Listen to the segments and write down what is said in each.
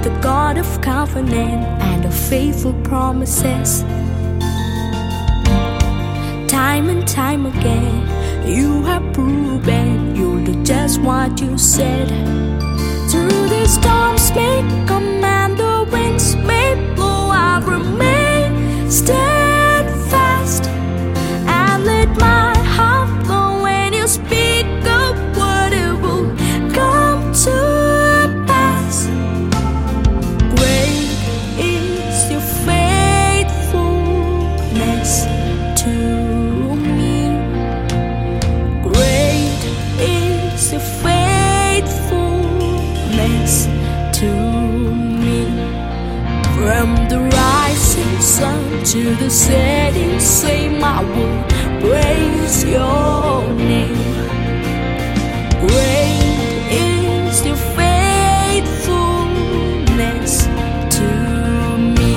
the God of covenant and of faithful promises. Time and time again, you have proven you'll do just what you said. Through the storms may come and the winds may blow, I'll remain steadfast and let my heart flow. When you speak a word, it will come to pass. Great is your faithfulness to me. Great is your faithfulness to me. From the rising sun to the setting same, I will praise your name. Great is your faithfulness to me.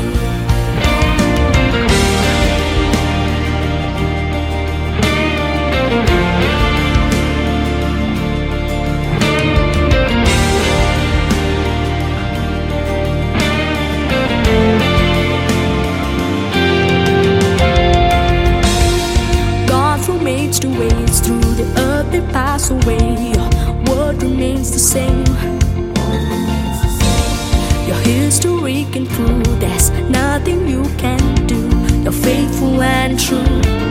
To ways through the earth they pass away, your word remains the same. Your history can prove there's nothing you can do. You're faithful and true.